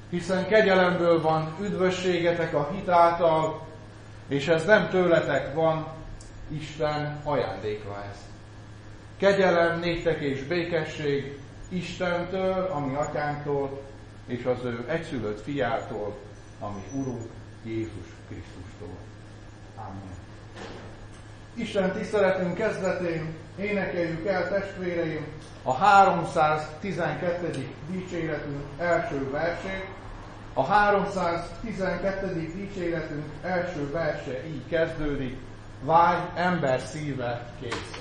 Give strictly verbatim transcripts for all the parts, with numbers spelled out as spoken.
hiszen kegyelemből van üdvösségetek a hit által, és ez nem tőletek van, Isten ajándéka ez. Kegyelem néktek és békesség Istentől, ami atyánktól, és az ő egyszülött fiától, ami Urunk Jézus Krisztustól. Amen. Isten tiszteletünk kezdetén énekeljük el, testvéreim, a háromszáztizenkettedik dicséretünk első versét. A háromszáztizenkettedik dicséretünk első verse így kezdődik: vágy ember szíve készen.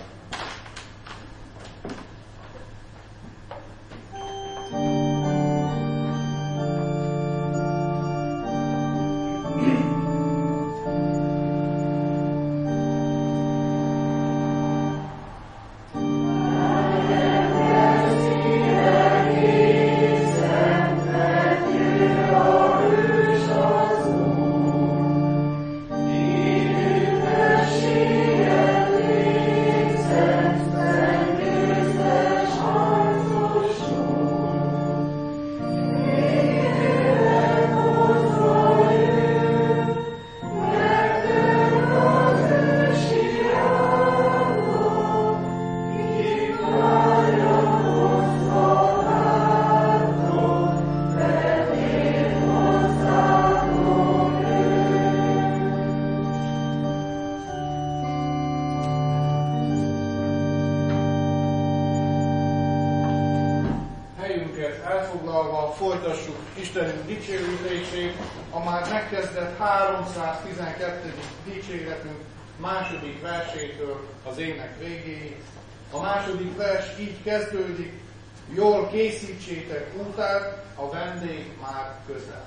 Folytassuk Istenünk dicsőítését, a már megkezdett háromszáztizenkettedik dicséretünk második versétől az ének végéig. A második vers így kezdődik: jól készítsétek útát, a vendég már közel.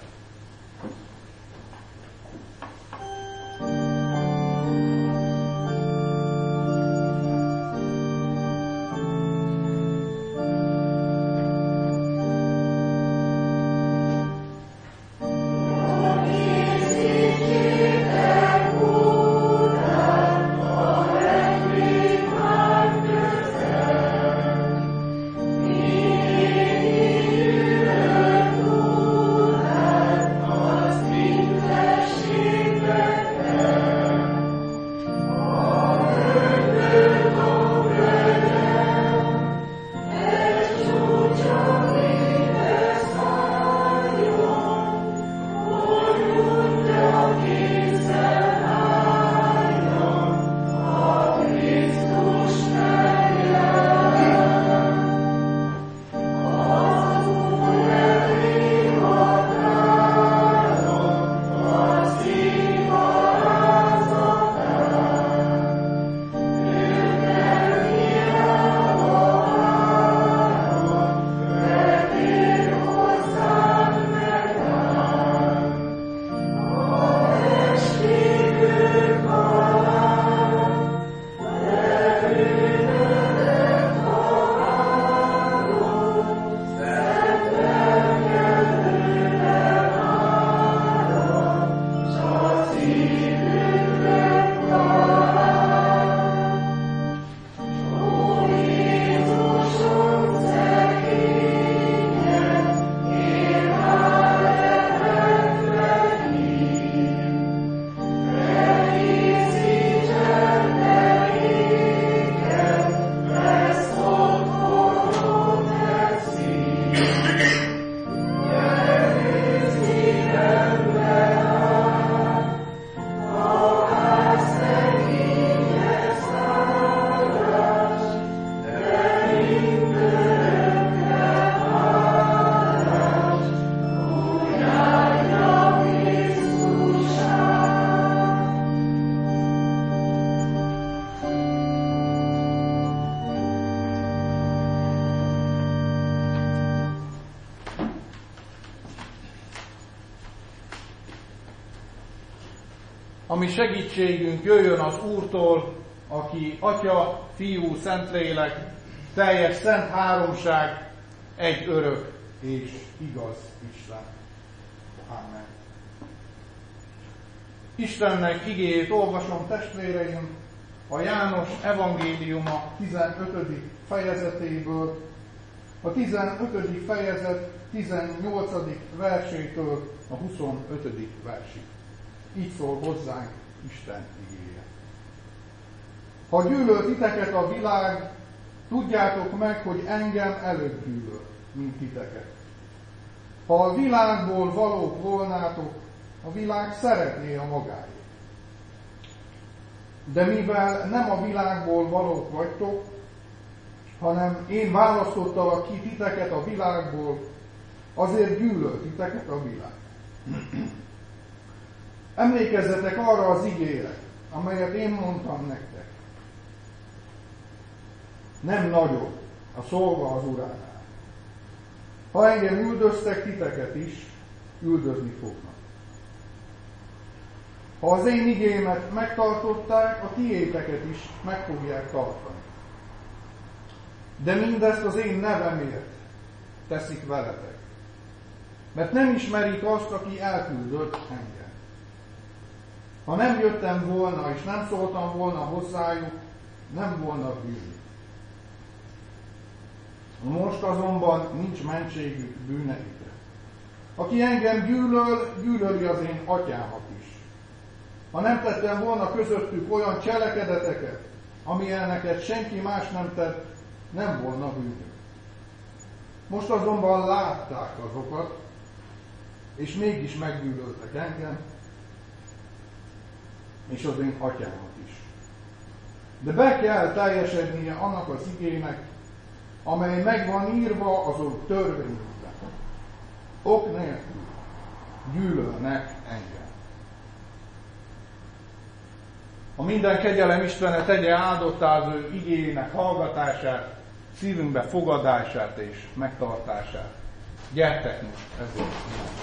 Ami segítségünk jöjjön az Úrtól, aki Atya, Fiú, Szentlélek, teljes szent háromság, egy örök és igaz Isten. Amen. Istennek igéjét olvasom, testvéreim, a János evangéliuma tizenötödik fejezetéből, a tizenötödik fejezet tizennyolcadik versétől a huszonötödik versig. Így szól hozzánk Isten igéje. Ha gyűlöl titeket a világ, tudjátok meg, hogy engem előbb gyűlöl, mint titeket. Ha a világból valók volnátok, a világ szeretné a magáét. De mivel nem a világból valók vagytok, hanem én választottalak ki titeket a világból, azért gyűlöl titeket a világ. Emlékezzetek arra az igére, amelyet én mondtam nektek. Nem nagyobb a szolga az uránál. Ha engem üldöztek, titeket is üldözni fognak. Ha az én igémet megtartották, a tiéteket is meg fogják tartani. De mindezt az én nevemért teszik veletek. Mert nem ismerik azt, aki elküldött engem. Ha nem jöttem volna, és nem szóltam volna hozzájuk, nem volna bűnük. Most azonban nincs mentségük bűneikre. Aki engem gyűlöl, gyűlöli az én atyámat is. Ha nem tettem volna közöttük olyan cselekedeteket, amilyeneket senki más nem tett, nem volna bűnük. Most azonban látták azokat, és mégis meggyűlöltek engem, és az én atyámat is. De be kell teljesednie annak az igének, amely meg van írva az Úr törvényében. Ok nélkül gyűlölnek engem. A minden kegyelem Istene tegye áldottá az ő igének hallgatását, szívünkbe fogadását és megtartását. Gyertek most ezért.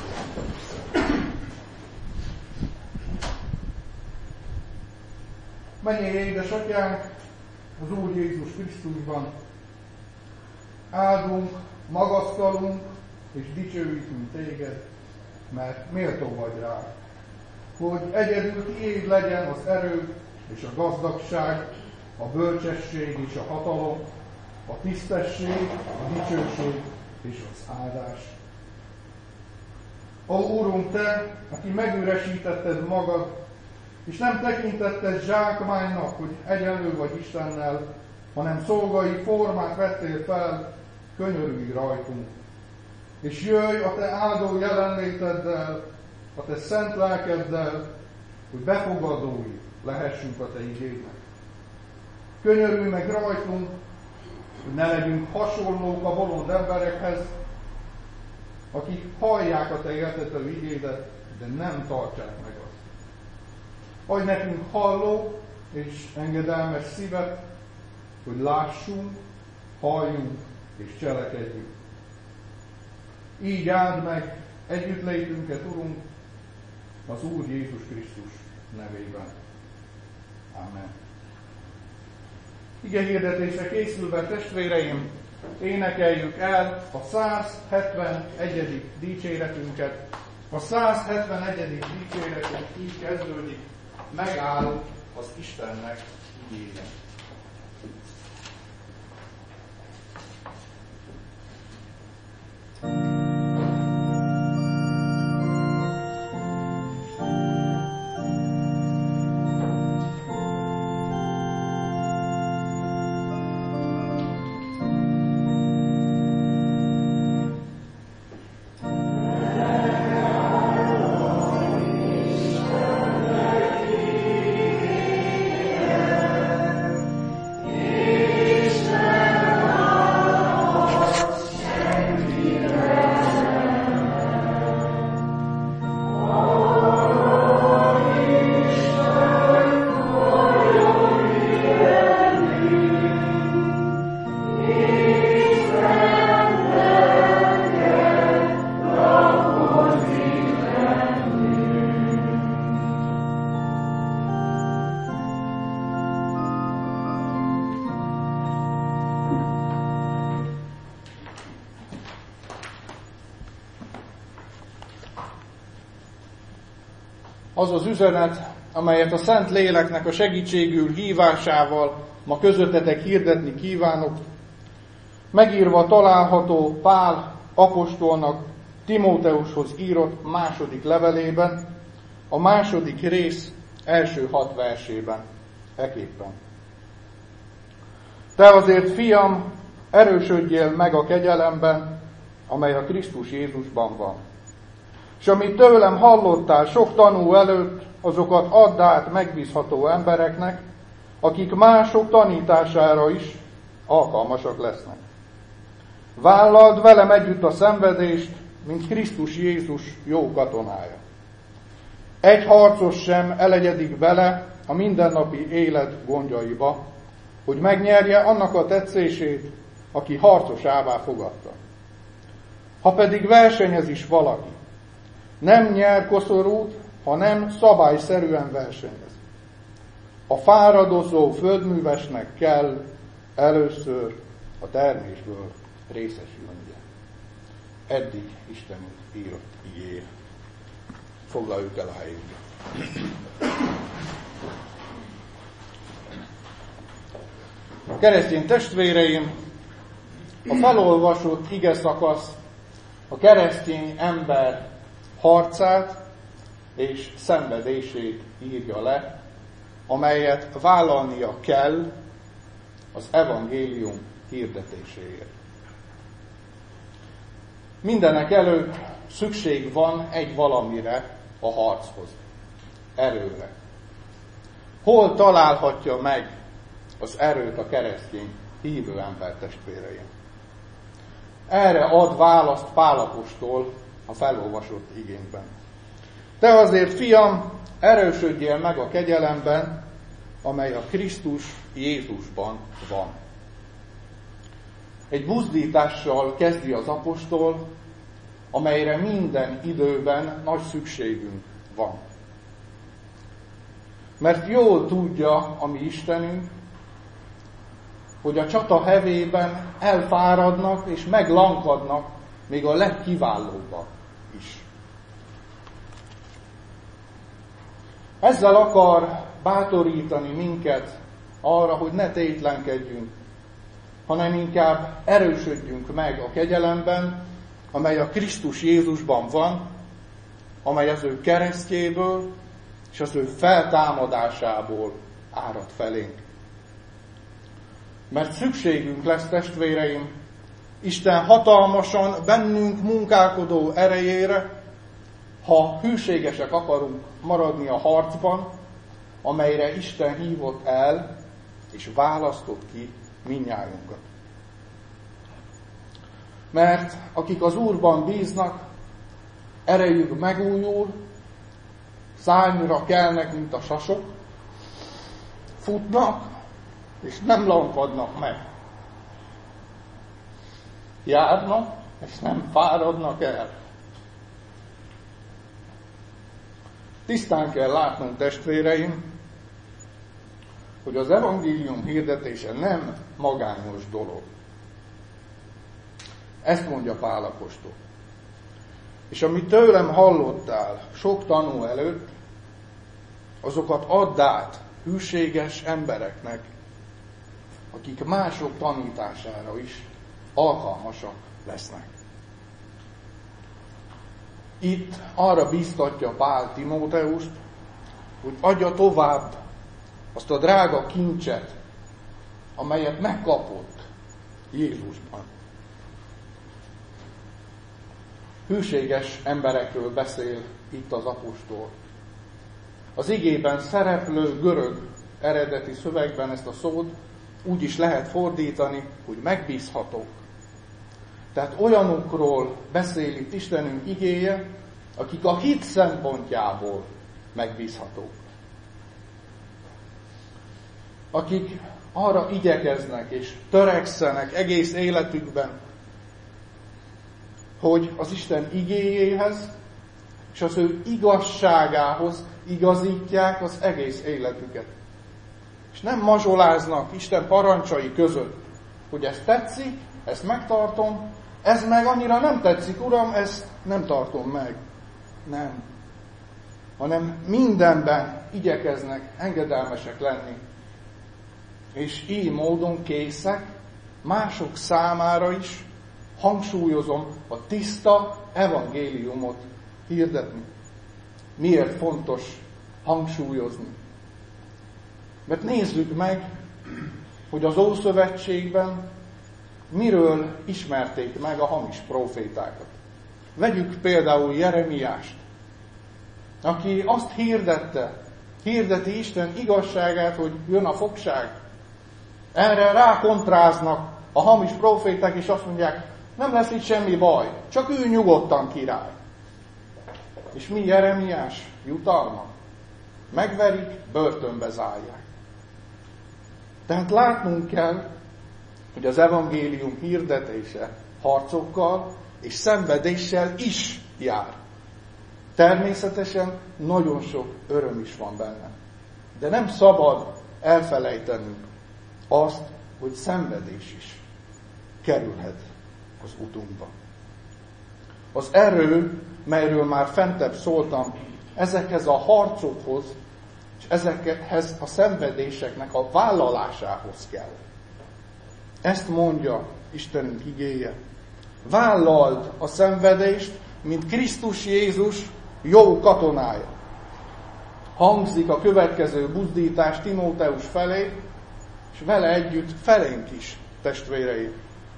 Mennyei édesatyánk, az Úr Jézus Krisztusban, áldunk, magasztalunk és dicsőítünk téged, mert méltó vagy rá, hogy egyedül tiéd legyen az erő és a gazdagság, a bölcsesség és a hatalom, a tisztesség, a dicsőség és az áldás. Ó, Úrunk, Te, aki megüresítetted magad, és nem tekintetted zsákmánynak, hogy egyenlő vagy Istennel, hanem szolgai formát vettél fel, könyörülj rajtunk. És jöjj a Te áldó jelenléteddel, a Te szent lelkeddel, hogy befogadói lehessünk a Te igédnek. Könyörülj meg rajtunk, hogy ne legyünk hasonlók a bolond emberekhez, akik hallják a Te éltető igédet, de nem tartsák meg azt. Adj nekünk halló és engedelmes szívet, hogy lássunk, halljunk és cselekedjünk. Így áld meg együttlétünket, Urunk, az Úr Jézus Krisztus nevében. Amen. Ige hirdetésre készülve, testvéreim, énekeljük el a száz hetvenegyedik dicséretünket. A száz hetvenegyedik dicséretünk így kezdődik, megáll az Istennek igéje. Az az üzenet, amelyet a Szent Léleknek a segítségül hívásával ma közöttetek hirdetni kívánok, megírva található Pál apostolnak Timóteushoz írott második levelében, a második rész első hat versében, eképpen. Te azért, fiam, erősödjél meg a kegyelemben, amely a Krisztus Jézusban van. És amit tőlem hallottál sok tanú előtt, azokat add át megbízható embereknek, akik mások tanítására is alkalmasak lesznek. Vállald velem együtt a szenvedést, mint Krisztus Jézus jó katonája. Egy harcos sem elegyedik bele a mindennapi élet gondjaiba, hogy megnyerje annak a tetszését, aki harcosává fogadta. Ha pedig versenyez is valaki, nem nyer koszorút, hanem szabályszerűen versenyez. A fáradozó földművesnek kell először a termésből részesülnie. Eddig Isten írott igéje. Foglaljuk el a helyünkbe. Keresztény testvéreim, a felolvasott ige szakasz a keresztény ember harcát és szenvedését írja le, amelyet vállalnia kell az evangélium hirdetéséért. Mindenek előtt szükség van egy valamire a harchoz, erőre. Hol találhatja meg az erőt a keresztény hívő ember, testvéreim? Erre ad választ Pál apostol a felolvasott igénkben. Te azért, fiam, erősödjél meg a kegyelemben, amely a Krisztus Jézusban van. Egy buzdítással kezdi az apostol, amelyre minden időben nagy szükségünk van. Mert jól tudja a mi Istenünk, hogy a csata hevében elfáradnak és meglankadnak még a legkiválóbbak is. Ezzel akar bátorítani minket arra, hogy ne tétlenkedjünk, hanem inkább erősödjünk meg a kegyelemben, amely a Krisztus Jézusban van, amely az ő keresztjéből és az ő feltámadásából árad felénk. Mert szükségünk lesz, testvéreim, Isten hatalmasan bennünk munkálkodó erejére, ha hűségesek akarunk maradni a harcban, amelyre Isten hívott el és választott ki mindnyájunkat. Mert akik az Úrban bíznak, erejük megújul, szárnyra kelnek, mint a sasok, futnak, és nem lankadnak meg. Járnak, és nem fáradnak el. Tisztán kell látnunk, testvéreim, hogy az evangélium hirdetése nem magányos dolog. Ezt mondja Pál apostol. És amit tőlem hallottál sok tanú előtt, azokat add át hűséges embereknek, akik mások tanítására is alkalmasak lesznek. Itt arra bíztatja Pál Timóteust, hogy adja tovább azt a drága kincset, amelyet megkapott Jézusban. Hűséges emberekről beszél itt az apostol. Az igében szereplő görög eredeti szövegben ezt a szót úgy is lehet fordítani, hogy megbízhatók. Tehát olyanokról beszél itt Istenünk igéje, akik a hit szempontjából megbízhatók. Akik arra igyekeznek és törekszenek egész életükben, hogy az Isten igéjéhez és az ő igazságához igazítják az egész életüket. És nem mazsoláznak Isten parancsai között, hogy ez tetszik, ezt megtartom, ez meg annyira nem tetszik, Uram, ezt nem tartom meg. Nem. Hanem mindenben igyekeznek engedelmesek lenni. És így módon készek mások számára is, hangsúlyozom, a tiszta evangéliumot hirdetni. Miért fontos hangsúlyozni? Mert nézzük meg, hogy az Ószövetségben miről ismerték meg a hamis prófétákat. Vegyük például Jeremiást, aki azt hirdette, hirdeti Isten igazságát, hogy jön a fogság. Erre rákontráznak a hamis próféták, és azt mondják, nem lesz itt semmi baj, csak ő nyugodtan király. És mi Jeremiás jutalma? Megverik, börtönbe zárják. Tehát látnunk kell, hogy az evangélium hirdetése harcokkal és szenvedéssel is jár. Természetesen nagyon sok öröm is van benne. De nem szabad elfelejtenünk azt, hogy szenvedés is kerülhet az utunkba. Az erő, melyről már fentebb szóltam, ezekhez a harcokhoz és ezekhez a szenvedéseknek a vállalásához kell. Ezt mondja Istenünk igéje. Vállald a szenvedést, mint Krisztus Jézus jó katonája. Hangzik a következő buzdítás Timóteus felé, és vele együtt felénk is, testvéreim.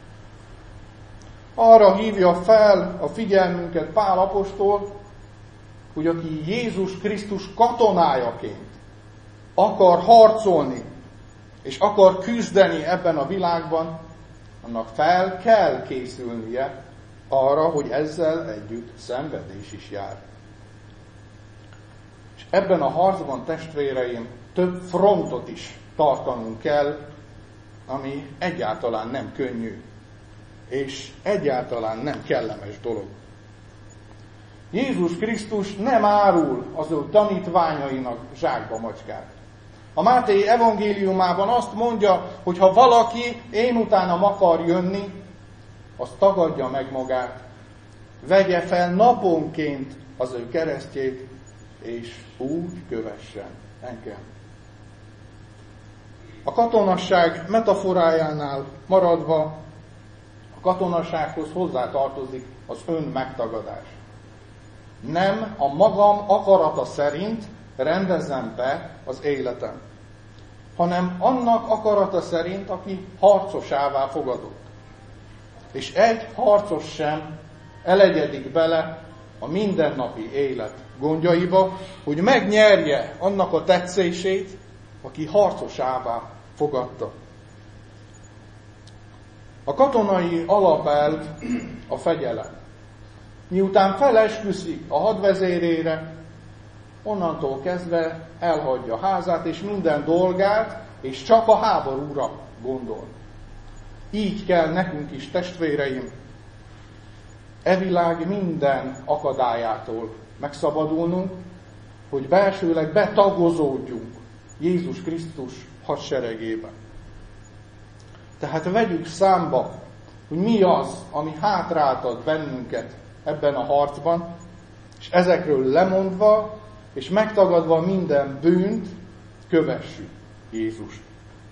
Arra hívja fel a figyelmünket Pál apostol, hogy aki Jézus Krisztus katonájaként akar harcolni, és akar küzdeni ebben a világban, annak fel kell készülnie arra, hogy ezzel együtt szenvedés is jár. És ebben a harcban, testvéreim, több frontot is tartanunk kell, ami egyáltalán nem könnyű, és egyáltalán nem kellemes dolog. Jézus Krisztus nem árul az ő tanítványainak zsákba macskát. A Máté evangéliumában azt mondja, hogy ha valaki én utánam akar jönni, az tagadja meg magát, vegye fel naponként az ő keresztjét, és úgy kövessen engem. A katonasság metaforájánál maradva, a katonassághoz hozzátartozik az ön megtagadás. Nem a magam akarata szerint rendezem be az életem, hanem annak akarata szerint, aki harcosává fogadott. És egy harcos sem elegyedik bele a mindennapi élet gondjaiba, hogy megnyerje annak a tetszését, aki harcosává fogadta. A katonai alapelv a fegyelem. Miután felesküszik a hadvezérére, onnantól kezdve elhagyja a házát, és minden dolgát, és csak a háborúra gondol. Így kell nekünk is, testvéreim, e világ minden akadályától megszabadulnunk, hogy belsőleg betagozódjunk Jézus Krisztus hadseregében. Tehát vegyük számba, hogy mi az, ami hátráltat bennünket ebben a harcban, és ezekről lemondva, és megtagadva minden bűnt, kövessük Jézust.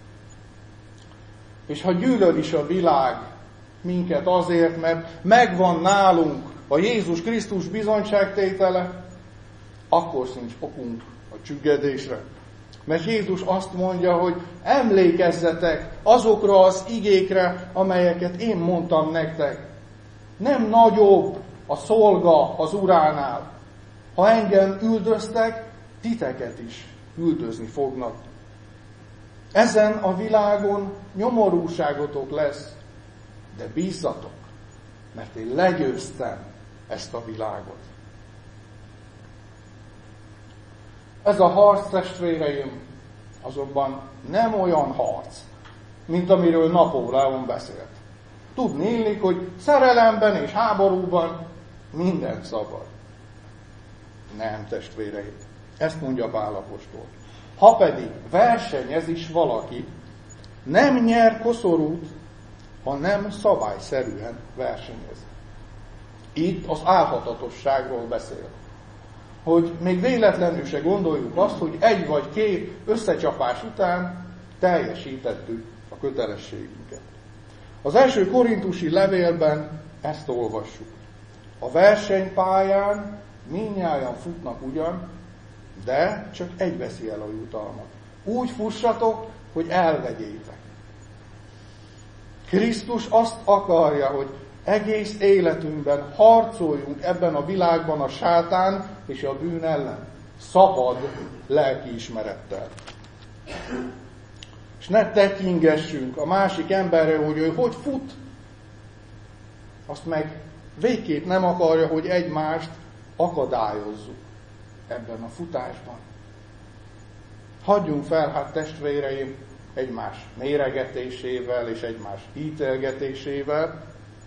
És ha gyűlöl is a világ minket azért, mert megvan nálunk a Jézus Krisztus bizonyságtétele, akkor sincs okunk a csüggedésre. Mert Jézus azt mondja, hogy emlékezzetek azokra az igékre, amelyeket én mondtam nektek. Nem nagyobb a szolga az uránál. Ha engem üldöztek, titeket is üldözni fognak. Ezen a világon nyomorúságotok lesz, de bízzatok, mert én legyőztem ezt a világot. Ez a harc, testvéreim, azonban nem olyan harc, mint amiről Napóleon beszélt. Tudni illik, hogy szerelemben és háborúban minden szabad. Nem, testvéreim. Ezt mondja Pál apostol. Ha pedig versenyez is valaki, nem nyer koszorút, ha nem szabályszerűen versenyez. Itt az álhatatosságról beszél. Hogy még véletlenül se gondoljuk azt, hogy egy vagy két összecsapás után teljesítettük a kötelességünket. Az első korintusi levélben ezt olvassuk. A versenypályán mindnyájan futnak ugyan, de csak egy veszi el a jutalmat. Úgy fussatok, hogy elvegyétek. Krisztus azt akarja, hogy egész életünkben harcoljunk ebben a világban a sátán és a bűn ellen. Szabad lelkiismerettel. És ne tetyingessünk a másik emberre, hogy ő hogy fut. Azt meg végképp nem akarja, hogy egymást akadályozzuk ebben a futásban. Hagyjunk fel, hát testvéreim, egymás méregetésével és egymás ítélgetésével,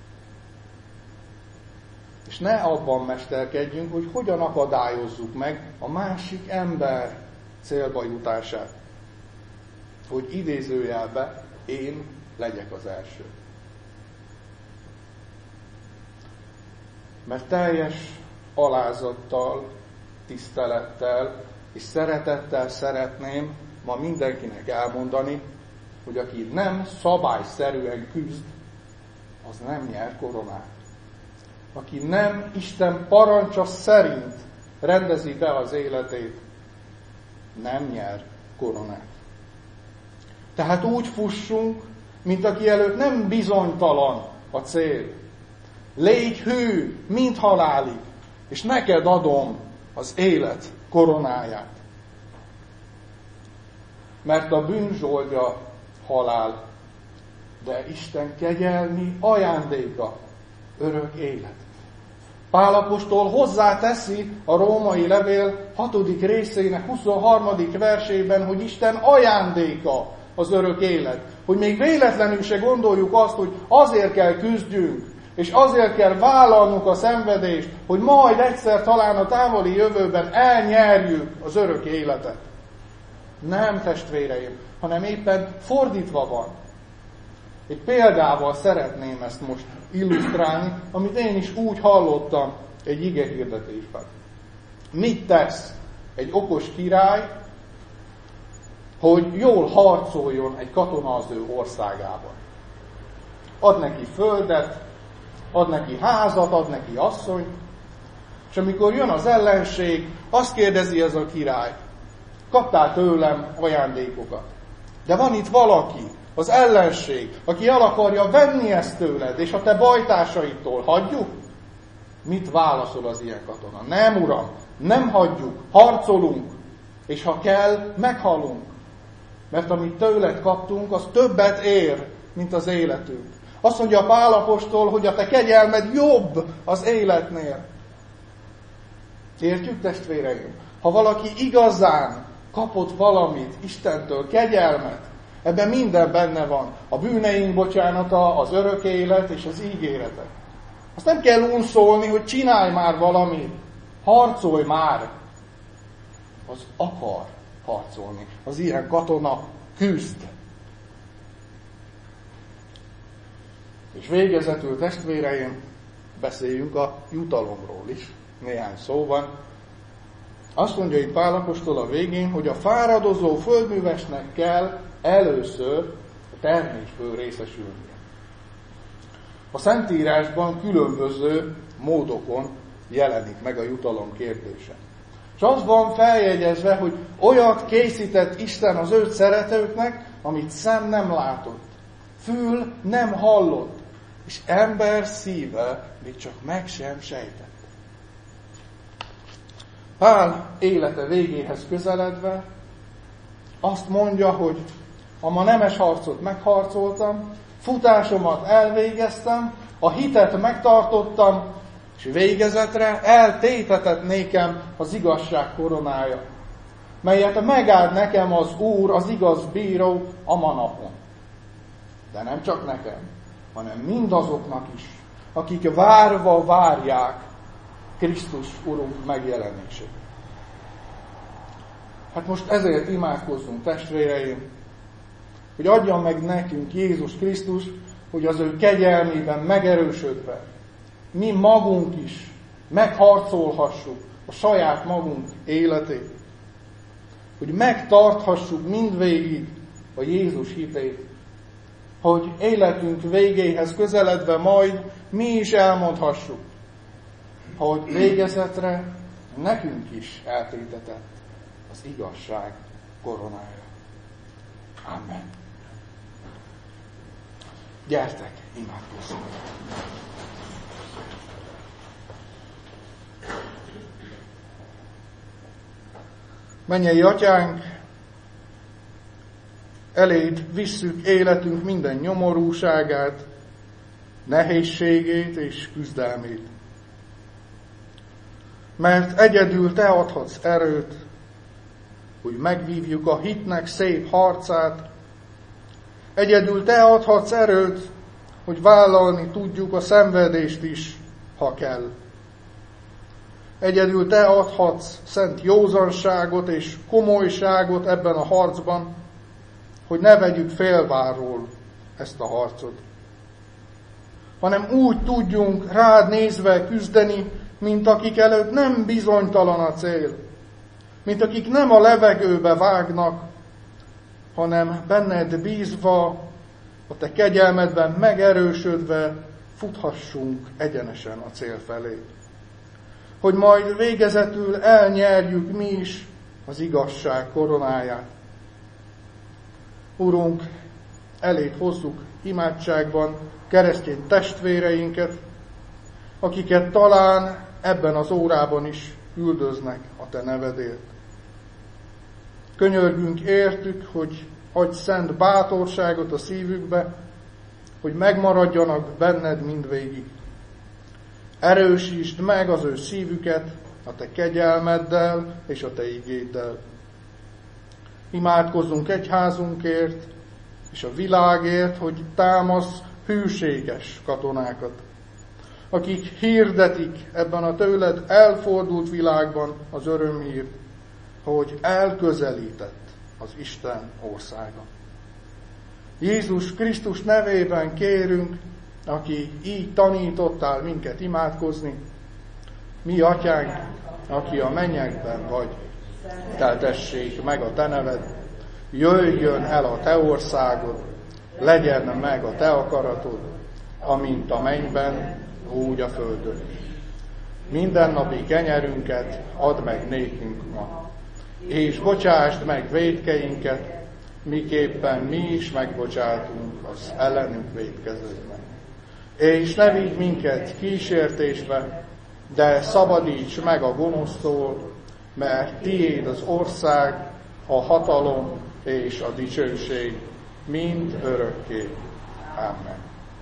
és ne abban mesterkedjünk, hogy hogyan akadályozzuk meg a másik ember célba jutását. Hogy idézőjelbe én legyek az első. Mert teljes alázattal, tisztelettel és szeretettel szeretném ma mindenkinek elmondani, hogy aki nem szabályszerűen küzd, az nem nyer koronát. Aki nem Isten parancsa szerint rendezi be az életét, nem nyer koronát. Tehát úgy fussunk, mint aki előtt nem bizonytalan a cél. Légy hű, mint halálig, és neked adom az élet koronáját. Mert a bűn zsoldja halál, de Isten kegyelmi ajándéka örök élet. Pál apostol hozzáteszi a római levél hatodik részének huszonharmadik versében, hogy Isten ajándéka az örök élet. Hogy még véletlenül se gondoljuk azt, hogy azért kell küzdjünk, és azért kell vállalnunk a szenvedést, hogy majd egyszer talán a távoli jövőben elnyerjük az örök életet. Nem, testvéreim, hanem éppen fordítva van. Egy példával szeretném ezt most illusztrálni, amit én is úgy hallottam egy igehirdetésben. Mit tesz egy okos király, hogy jól harcoljon egy katona az ő országában? Ad neki földet, ad neki házat, ad neki asszonyt, és amikor jön az ellenség, azt kérdezi ez a király, kaptál tőlem ajándékokat, de van itt valaki, az ellenség, aki el akarja venni ezt tőled, és a te bajtársaidtól hagyjuk? Mit válaszol az ilyen katona? Nem, uram, nem hagyjuk, harcolunk, és ha kell, meghalunk. Mert amit tőled kaptunk, az többet ér, mint az életünk. Azt mondja Pál apostol, hogy a te kegyelmed jobb az életnél. Értjük, testvéreim? Ha valaki igazán kapott valamit Istentől, kegyelmet, ebben minden benne van. A bűneink bocsánata, az örök élet és az ígéretek. Azt nem kell unszolni, hogy csinálj már valamit. Harcolj már. Az akar harcolni. Az ilyen katona küzd. És végezetül, testvéreim, beszéljünk a jutalomról is. Néhány szóban. Azt mondja itt Pál apostol a végén, hogy a fáradozó földművesnek kell először a termésből részesülnie. A Szentírásban különböző módokon jelenik meg a jutalom kérdése. És az van feljegyezve, hogy olyat készített Isten az őt szeretőknek, amit szem nem látott, fül nem hallott, és ember szíve még csak meg sem sejtett. Pál élete végéhez közeledve azt mondja, hogy a ma nemes harcot megharcoltam, futásomat elvégeztem, a hitet megtartottam, és végezetre eltétetett nékem az igazság koronája, melyet megáld nekem az Úr, az igaz bíró a ma napon. De nem csak nekem, hanem mindazoknak is, akik várva várják Krisztus Urunk megjelenését. Hát most ezért imádkozzunk, testvéreim, hogy adjon meg nekünk Jézus Krisztus, hogy az ő kegyelmében megerősödve mi magunk is megharcolhassuk a saját magunk életét. Hogy megtarthassuk mindvégig a Jézus hitét, hogy életünk végéhez közeledve majd mi is elmondhassuk, hogy végezetre nekünk is eltétetett az igazság koronája. Amen. Gyertek, imádkozzunk! Mennyei Atyánk, eléd visszük életünk minden nyomorúságát, nehézségét és küzdelmét. Mert egyedül Te adhatsz erőt, hogy megvívjuk a hitnek szép harcát. Egyedül Te adhatsz erőt, hogy vállalni tudjuk a szenvedést is, ha kell. Egyedül Te adhatsz szent józanságot és komolyságot ebben a harcban, hogy ne vegyük félvárról ezt a harcot, hanem úgy tudjunk rád nézve küzdeni, mint akik előtt nem bizonytalan a cél, mint akik nem a levegőbe vágnak, hanem benned bízva, a Te kegyelmedben megerősödve futhassunk egyenesen a cél felé. Hogy majd végezetül elnyerjük mi is az igazság koronáját. Urunk, eléd hozzuk imádságban keresztény testvéreinket, akiket talán ebben az órában is üldöznek a Te nevedért. Könyörgünk értük, hogy adj szent bátorságot a szívükbe, hogy megmaradjanak benned mindvégig. Erősítsd meg az ő szívüket a Te kegyelmeddel és a Te igéddel. Imádkozzunk egyházunkért és a világért, hogy támasz hűséges katonákat, akik hirdetik ebben a tőled elfordult világban az örömhírt, hogy elközelített az Isten országa. Jézus Krisztus nevében kérünk, aki így tanítottál minket imádkozni, mi Atyánk, aki a mennyekben vagy, teltessék meg a Te neved, jöjjön el a Te országod, legyen meg a Te akaratod, amint a mennyben, úgy a földön. Mindennapi kenyerünket add meg nékünk ma, és bocsásd meg vétkeinket, miképpen mi is megbocsátunk az ellenünk vétkezőknek. És ne vigy minket kísértésbe, de szabadíts meg a gonosztól, mert tiéd az ország, a hatalom és a dicsőség mind örökké. Amen.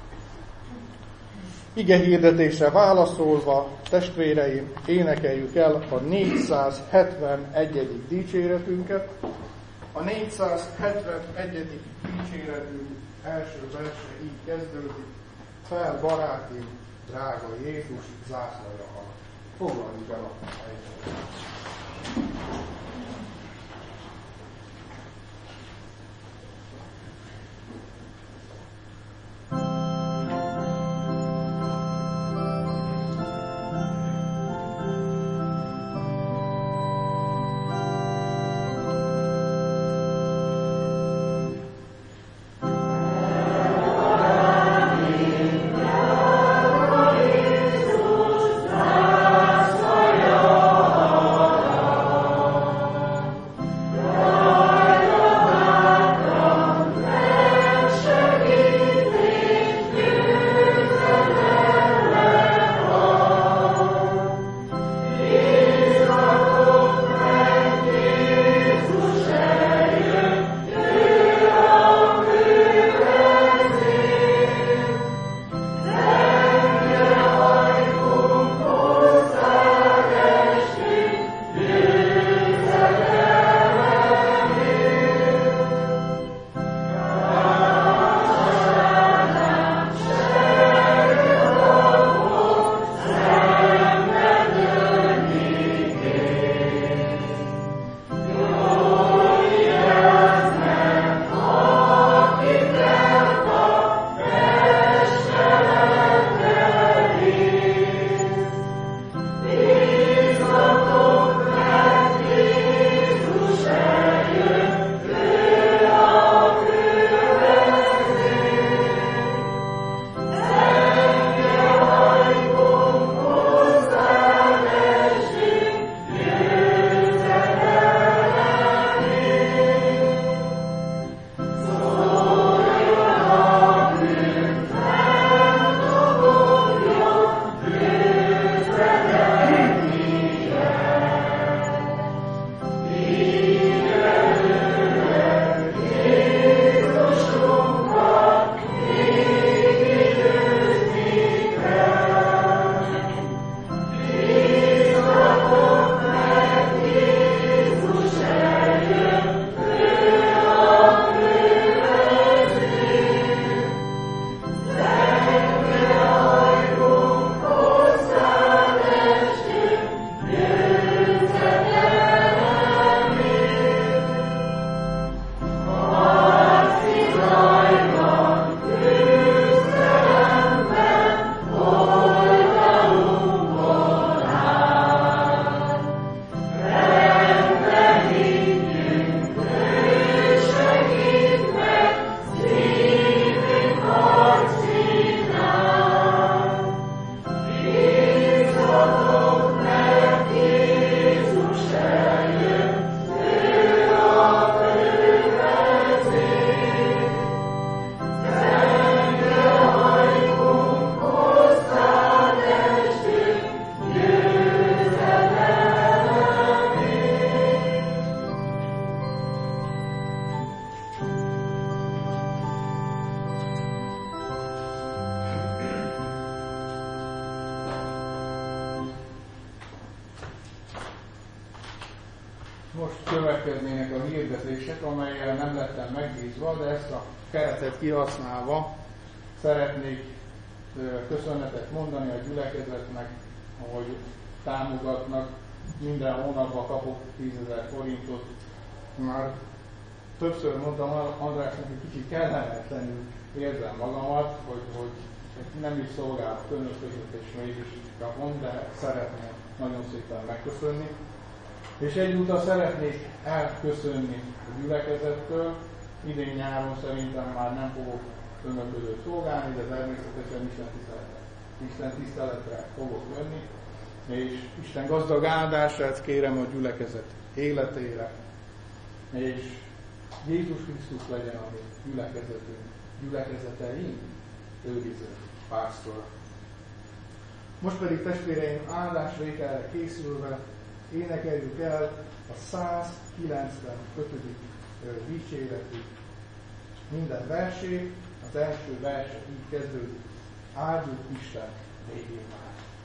Ige hirdetésre válaszolva, testvéreim, énekeljük el a négyszázhetvenegyedik dicséretünket. A négyszázhetvenegyedik dicséretünk első verse így kezdődik: fel, barátim, drága Jézus zászlaja alatt. Foglaljuk el a helyet. most következnének a hirdetések, amellyel nem lettem megbízva, de ezt a keretet kihasználva szeretnék köszönetet mondani a gyülekezetnek, ahogy támogatnak. Minden hónapban kapok tízezer forintot. Már többször mondtam Andrásnak, hogy kicsit kellemetlenül érzem magamat, hogy, hogy nem is szolgálok önök között, és mégis kapom, de szeretném nagyon szépen megköszönni. És egyúttal szeretnék elköszönni a gyülekezettől. Idén nyáron szerintem már nem fogok önök között szolgálni, de természetesen Isten tiszteletre, Isten tiszteletre fogok jönni. És Isten gazdag áldását kérem a gyülekezet életére, és Jézus Krisztus legyen a mi gyülekezetünk, gyülekezeteink őriző pásztora. Most pedig testvéreim, áldásvételre készülve énekeljük el a száz kilencvenötödik dicséretű minden versét. Az első verse így kezdődik: áldjuk Isten végén már.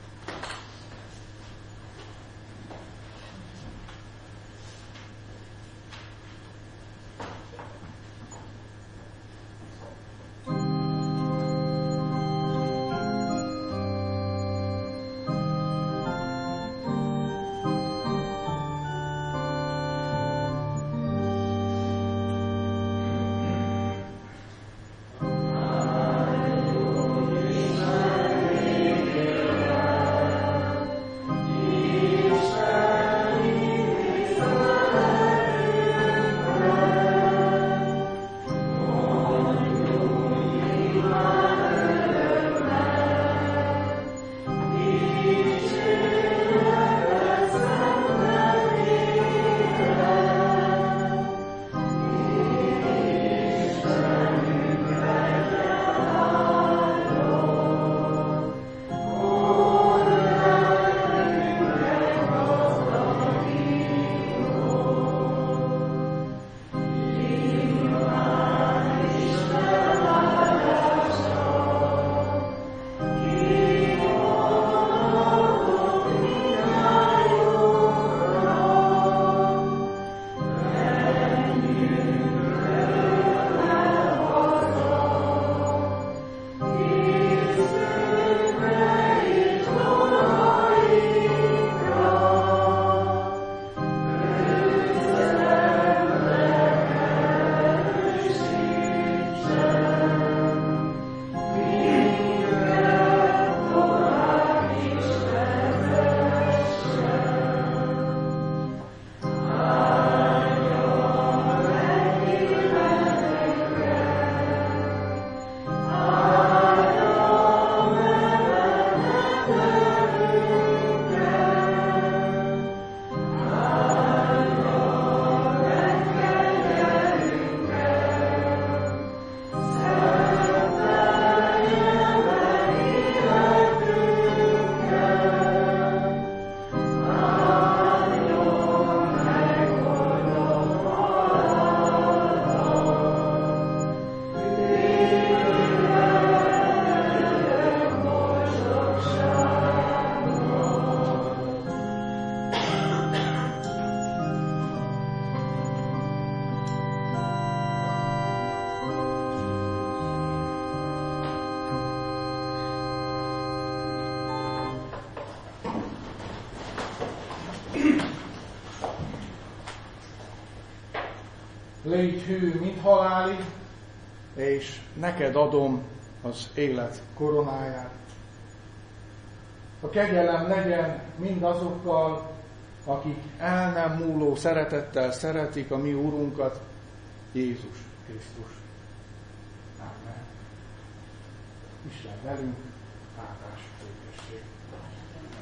Légy hű, mint halálig, és neked adom az élet koronáját. A kegyelem legyen mindazokkal, akik el nem múló szeretettel szeretik a mi Úrunkat, Jézus Krisztus. Amen. Isten velünk, áldás, békesség.